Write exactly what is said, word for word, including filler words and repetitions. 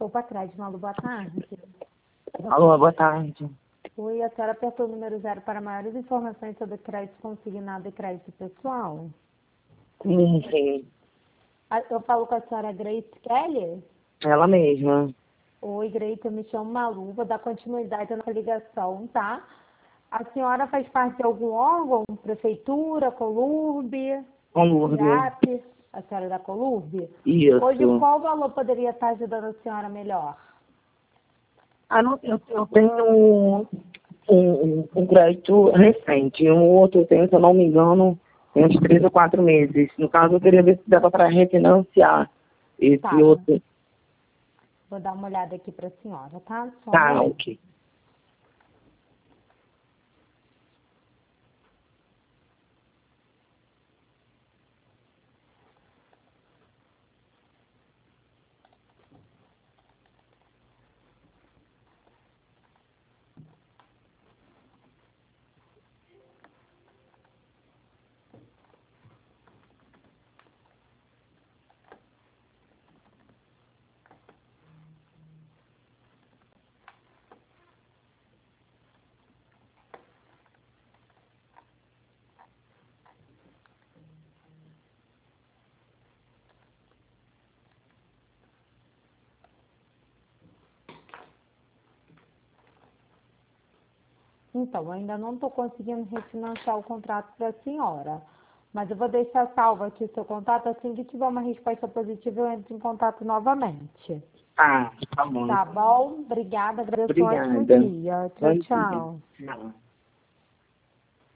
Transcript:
Desculpa atrás, Malu, boa tarde. Alô, boa tarde. Oi, a senhora apertou o número zero para maiores informações sobre crédito consignado e crédito pessoal? Sim, sim. Ah, eu falo com a senhora Grace Kelly? Ela mesma. Oi, Grace, eu me chamo Malu, vou dar continuidade na ligação, tá? A senhora faz parte de algum órgão? Prefeitura, Colurbe, Com Lourdes. IAP? A senhora é da Colurbe? Hoje, Isso. qual valor poderia estar ajudando a senhora melhor? Ah, não, eu, eu tenho um, um, um crédito recente. Um outro eu tenho, se eu não me engano, tem uns três ou quatro meses. No caso, eu queria ver se dava para refinanciar esse Tá, outro. vou dar uma olhada aqui para a senhora, tá? Só um Tá, momento. ok. Então, eu ainda não estou conseguindo refinanciar o contrato para a senhora. Mas eu vou deixar salvo aqui o seu contato. Assim que tiver uma resposta positiva, eu entro em contato novamente. Tá, tá bom. Tá bom? Obrigada. Agradeço um ótimo Obrigada. dia. Tchau, Bom dia. tchau. Tchau.